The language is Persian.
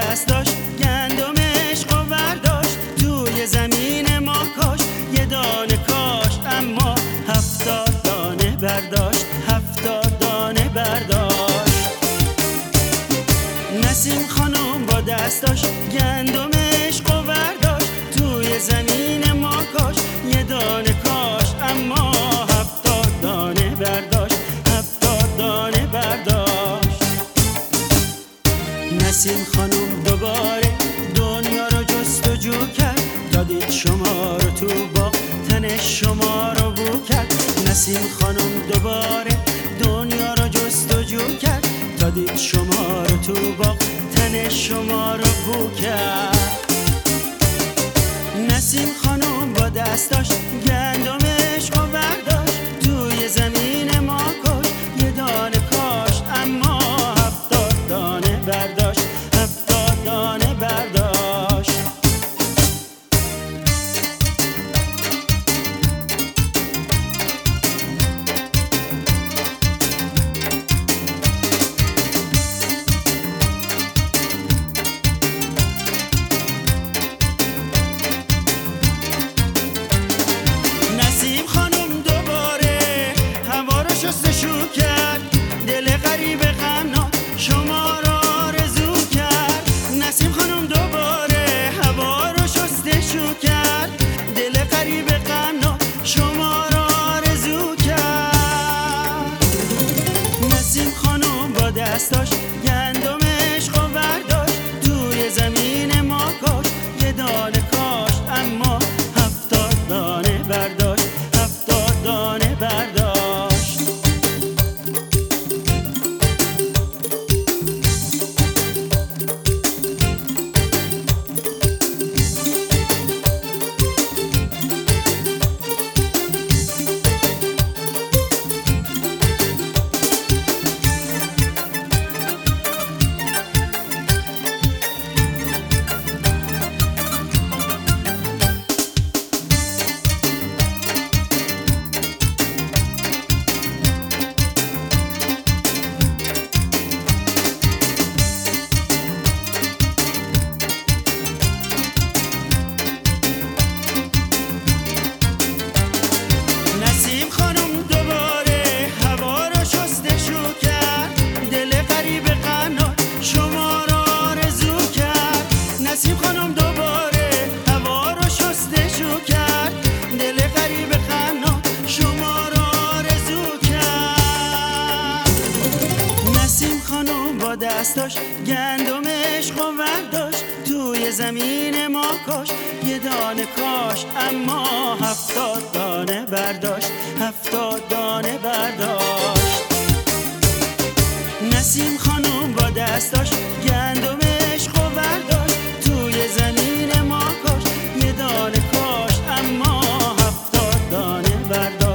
دست داشت گندم عشق و برداشت توی زمین ما کاشت یه دانه کاشت اما 70 دانه برداشت 70 دانه برداشت. نسیم خانم با دستاش گندم عشق و برداشت توی زمین ما کاشت یه دانه کاشت اما 70 دانه برداشت 70 دانه برداشت. نسیم خانم دوباره دنیا رو جستجو کرد تا دید شما رو تو باغ تن شما رو بو کرد. نسیم خانم دوباره دنیا رو جستجو کرد تا دید شما رو تو باغ تن شما رو بو کرد. نسیم خانم با دستاش گندم عشق و برداشت توی زمین ما کاشت یه دانه کاشت اما 70 دانه برداشت 70 دانه برداشت. شستشو کرد دل غریب غمناک شما رو آرزو کرد. نسیم خانم دوباره هوا رو شستشو کرد دل غریب غمناک شما رو آرزو کرد. نسیم خانم با دستاش گندم عشق و برداشت توی زمین ما کاشت یه دانه کاشت اما 70 دانه برداشت 70 دانه برداشت. نسیم خانم دوباره هوا رو شستشو کرد دل غریب غمناک شما رو آرزو کرد. نسیم خانم با دستاش گندم عشق و برداشت توی زمین ما کاشت یه دانه کاشت اما 70 دانه برداشت 70 دانه برداشت. نسیم خانم با دستاش گندم عشق و برداشت توی زمین ما کاشت یه دانه کاشت اما 70 دانه برداشت.